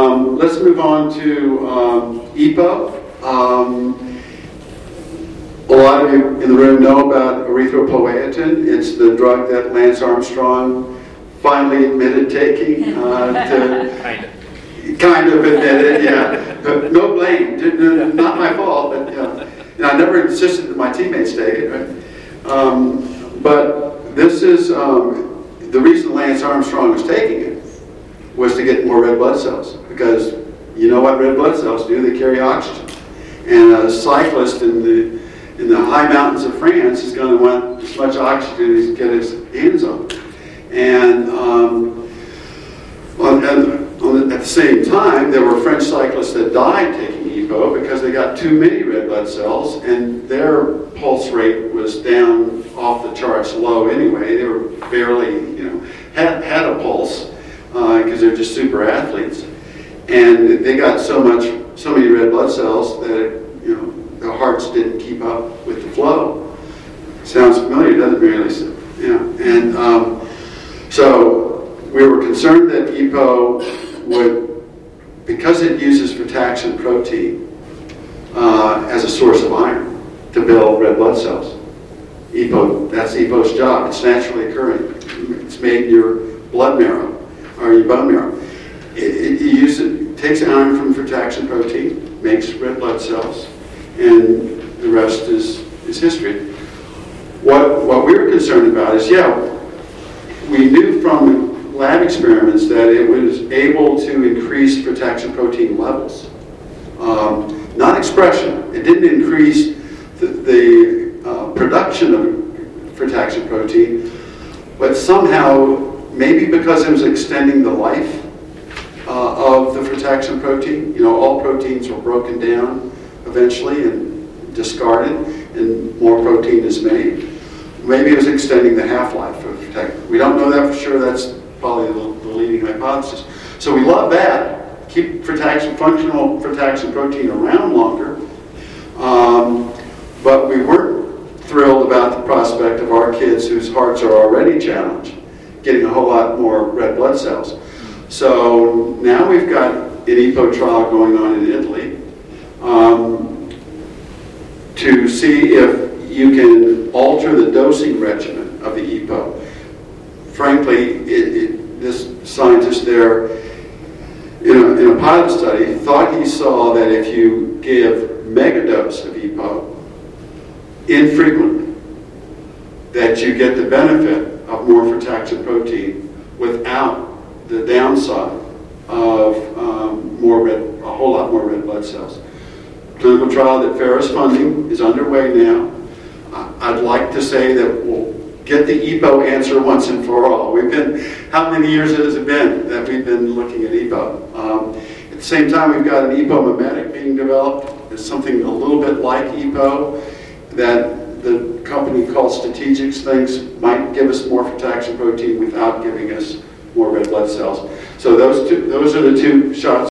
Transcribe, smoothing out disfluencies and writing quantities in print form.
Let's move on to EPO. A lot of you in the room know about erythropoietin. It's the drug that Lance Armstrong finally admitted taking. Kind of admitted, yeah. But no blame. Not my fault. But I never insisted that my teammates take it. Right? But this is the reason Lance Armstrong was taking it was to get more red blood cells, because you know what red blood cells do? They carry oxygen. And a cyclist in the high mountains of France is going to want as much oxygen as he can get his hands on. And at the same time, there were French cyclists that died taking EPO because they got too many red blood cells, and their pulse rate was down off the charts low anyway. They were barely, had a pulse because they're just super athletes, and they got so many red blood cells that their hearts didn't keep up with the flow. Sounds familiar, doesn't it, really? Yeah. And so we were concerned that EPO would, because it uses frataxin protein as a source of iron to build red blood cells. EPO, that's EPO's job. It's naturally occurring. It's made in your blood marrow or your bone marrow. It takes iron from frataxin protein, makes red blood cells, and the rest is history. What we were concerned about is, we knew from lab experiments that it was able to increase frataxin protein levels. Not expression. It didn't increase the production of frataxin protein, but somehow, maybe because it was extending the life of the frataxin protein. All proteins were broken down eventually and discarded, and more protein is made. Maybe it was extending the half-life of frataxin. We don't know that for sure. That's probably the leading hypothesis. So we love that. Keep functional frataxin protein around longer. But we weren't thrilled about the prospect of our kids whose hearts are already challenged getting a whole lot more red blood cells. So now we've got an EPO trial going on in Italy to see if you can alter the dosing regimen of the EPO. Frankly, this scientist there, in a pilot study, thought he saw that if you give megadose of EPO infrequently, that you get the benefit of more frataxin protein without the downside of a whole lot more red blood cells. Clinical trial that Ferris funding is underway now. I'd like to say that we'll get the EPO answer once and for all. How many years has it been that we've been looking at EPO? At the same time, we've got an EPO mimetic being developed. It's something a little bit like EPO that the company called Strategics thinks might give us more frataxin protein without giving us more red blood cells. So those are the two shots